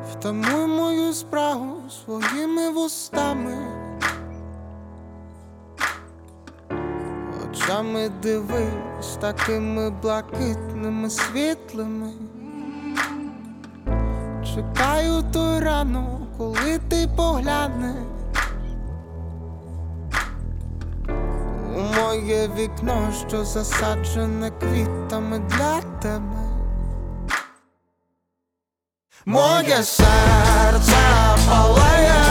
Втамуй мою спрагу своїми вустами, очами дивись, такими блакитними, світлими. Чекаю той ранок, коли ти поглянеш у моє вікно, що засаджене квітами для тебе. Моє серце палає,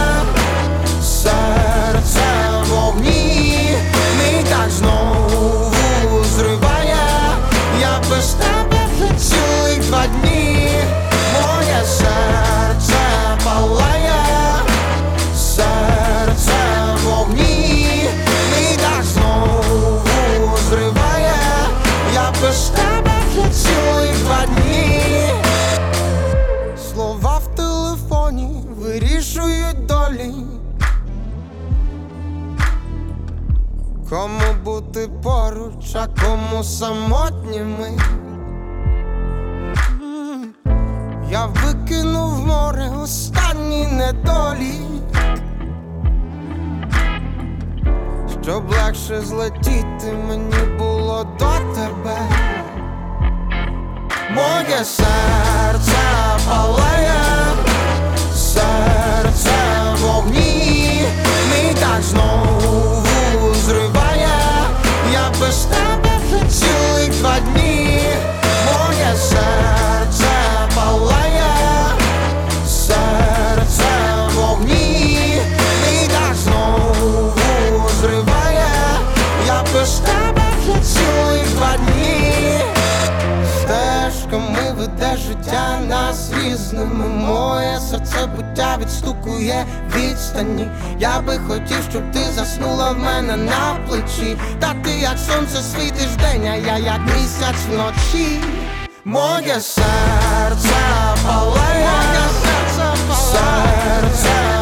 серце в вогні, мій так знову зриває, я без тебе вже цілих 2 дні. Моє серце палає, серце в вогні, мій так знову зриває, я без тебе вже цілих 2 дні. Слова в телефоні вирішують долі, кому бути поруч, а кому самотніми. Я викинув в море останні недолі, щоб легше злетіти мені було до тебе. Моє серце палає, серце в вогні, мій так знову зриває, я без тебе вже цілих 2 дні. Моє серце палає, серце в вогні, мій так знову зриває, я без тебе вже цілих 2 дні. Стежками веде життя нас різними, моє серце буття відстукує відстані. Я би хотів, щоб ти заснула в мене на плечі, та ти як сонце світиш вдень, а я як місяць вночі. Моє серце палає, серце